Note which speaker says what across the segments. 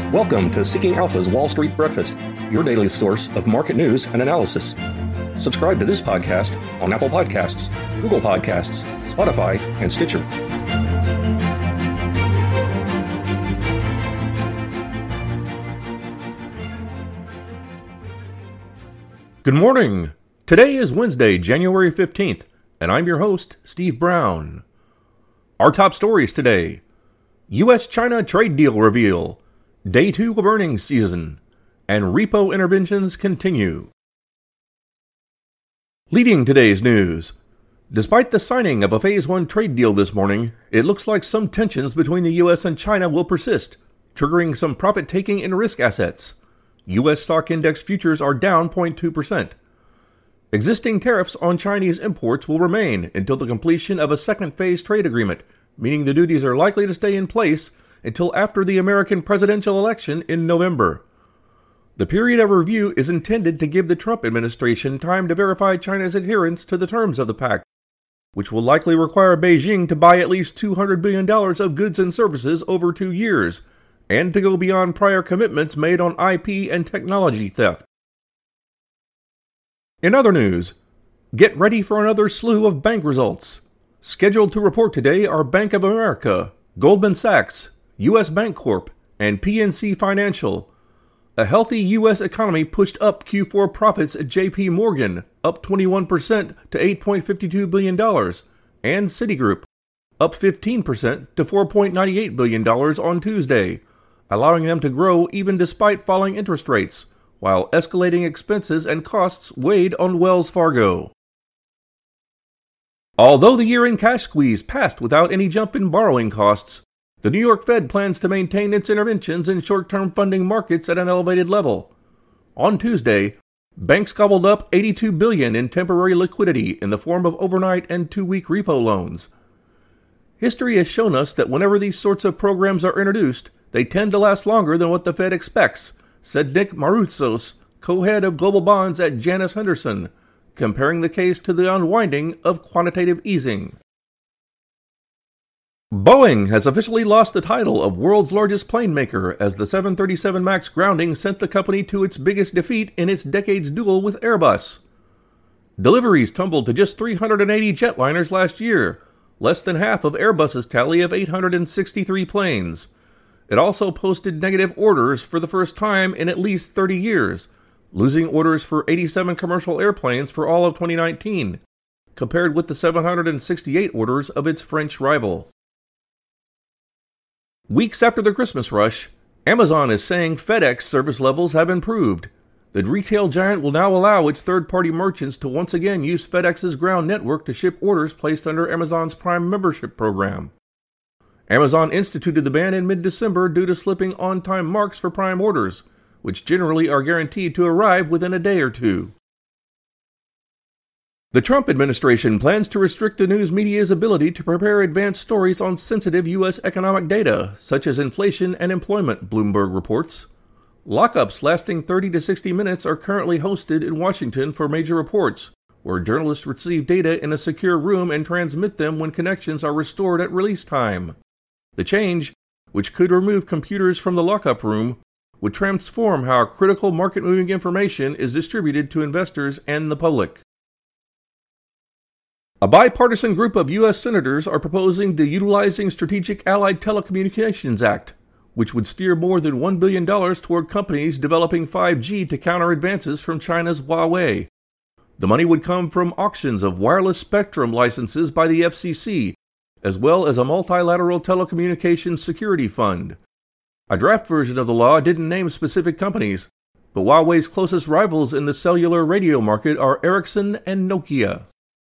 Speaker 1: Welcome to Seeking Alpha's Wall Street Breakfast, your daily source of market news and analysis. Subscribe to this podcast on Apple Podcasts, Google Podcasts, Spotify, and Stitcher. Good morning. Today is Wednesday, January 15th, and I'm your host, Steve Brown. Our top stories today: U.S.-China trade deal reveal, Day 2 of earnings season, and repo interventions continue. Leading today's news: despite the signing of a Phase 1 trade deal this morning, it looks like some tensions between the U.S. and China will persist, triggering some profit-taking in risk assets. U.S. stock index futures are down 0.2%. Existing tariffs on Chinese imports will remain until the completion of a second phase trade agreement, meaning the duties are likely to stay in place until after the American presidential election in November. The period of review is intended to give the Trump administration time to verify China's adherence to the terms of the pact, which will likely require Beijing to buy at least $200 billion of goods and services over 2 years, and to go beyond prior commitments made on IP and technology theft. In other news, get ready for another slew of bank results. Scheduled to report today are Bank of America, Goldman Sachs, U.S. Bancorp, and PNC Financial. A healthy U.S. economy pushed up Q4 profits at J.P. Morgan, up 21% to $8.52 billion, and Citigroup, up 15% to $4.98 billion on Tuesday, allowing them to grow even despite falling interest rates, while escalating expenses and costs weighed on Wells Fargo. Although the year-end cash squeeze passed without any jump in borrowing costs, the New York Fed plans to maintain its interventions in short-term funding markets at an elevated level. On Tuesday, banks gobbled up $82 billion in temporary liquidity in the form of overnight and 2-week repo loans. History has shown us that whenever these sorts of programs are introduced, they tend to last longer than what the Fed expects, said Nick Maroutzos, co-head of global bonds at Janus Henderson, comparing the case to the unwinding of quantitative easing. Boeing has officially lost the title of world's largest plane maker as the 737 MAX grounding sent the company to its biggest defeat in its decade's duel with Airbus. Deliveries tumbled to just 380 jetliners last year, less than half of Airbus's tally of 863 planes. It also posted negative orders for the first time in at least 30 years, losing orders for 87 commercial airplanes for all of 2019, compared with the 768 orders of its French rival. Weeks after the Christmas rush, Amazon is saying FedEx service levels have improved. The retail giant will now allow its third-party merchants to once again use FedEx's ground network to ship orders placed under Amazon's Prime membership program. Amazon instituted the ban in mid-December due to slipping on-time marks for Prime orders, which generally are guaranteed to arrive within a day or two. The Trump administration plans to restrict the news media's ability to prepare advanced stories on sensitive U.S. economic data, such as inflation and employment, Bloomberg reports. Lockups lasting 30 to 60 minutes are currently hosted in Washington for major reports, where journalists receive data in a secure room and transmit them when connections are restored at release time. The change, which could remove computers from the lockup room, would transform how critical market-moving information is distributed to investors and the public. A bipartisan group of U.S. senators are proposing the Utilizing Strategic Allied Telecommunications Act, which would steer more than $1 billion toward companies developing 5G to counter advances from China's Huawei. The money would come from auctions of wireless spectrum licenses by the FCC, as well as a multilateral telecommunications security fund. A draft version of the law didn't name specific companies, but Huawei's closest rivals in the cellular radio market are Ericsson and Nokia.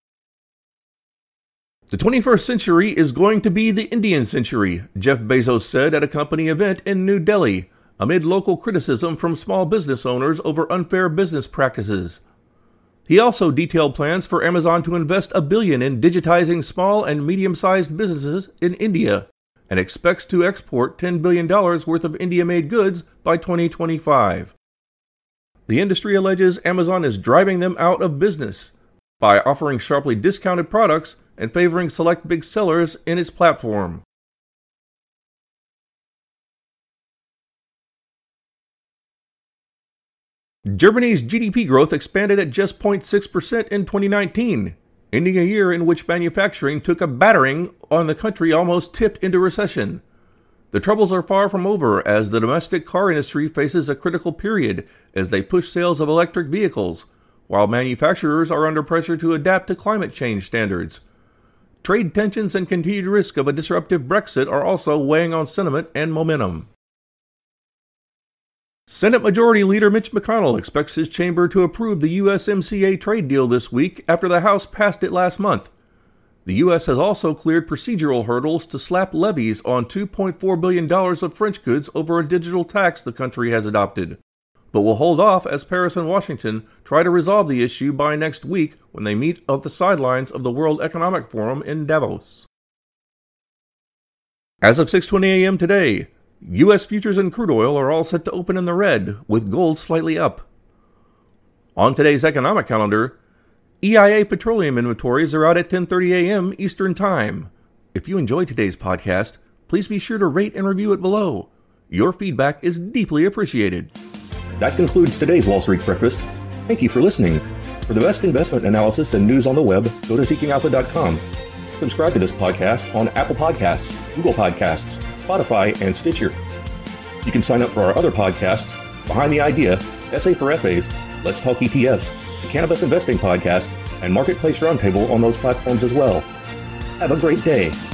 Speaker 1: The 21st century is going to be the Indian century, Jeff Bezos said at a company event in New Delhi, amid local criticism from small business owners over unfair business practices. He also detailed plans for Amazon to invest $1 billion in digitizing small and medium-sized businesses in India, and expects to export $10 billion worth of India-made goods by 2025. The industry alleges Amazon is driving them out of business by offering sharply discounted products and favoring select big sellers in its platform. Germany's GDP growth expanded at just 0.6% in 2019, ending a year in which manufacturing took a battering and the country almost tipped into recession. The troubles are far from over as the domestic car industry faces a critical period as they push sales of electric vehicles, while manufacturers are under pressure to adapt to climate change standards. Trade tensions and continued risk of a disruptive Brexit are also weighing on sentiment and momentum. Senate Majority Leader Mitch McConnell expects his chamber to approve the USMCA trade deal this week after the House passed it last month. The U.S. has also cleared procedural hurdles to slap levies on $2.4 billion of French goods over a digital tax the country has adopted, but will hold off as Paris and Washington try to resolve the issue by next week when they meet on the sidelines of the World Economic Forum in Davos. As of 6:20 a.m. today, U.S. futures and crude oil are all set to open in the red, with gold slightly up. On today's economic calendar, EIA petroleum inventories are out at 10:30 a.m. Eastern Time. If you enjoyed today's podcast, please be sure to rate and review it below. Your feedback is deeply appreciated. That concludes today's Wall Street Breakfast. Thank you for listening. For the best investment analysis and news on the web, go to seekingalpha.com. Subscribe to this podcast on Apple Podcasts, Google Podcasts, Spotify, and Stitcher. You can sign up for our other podcasts, Behind the Idea, SA for FAs, Let's Talk ETFs, the Cannabis Investing Podcast, and Marketplace Roundtable on those platforms as well. Have a great day.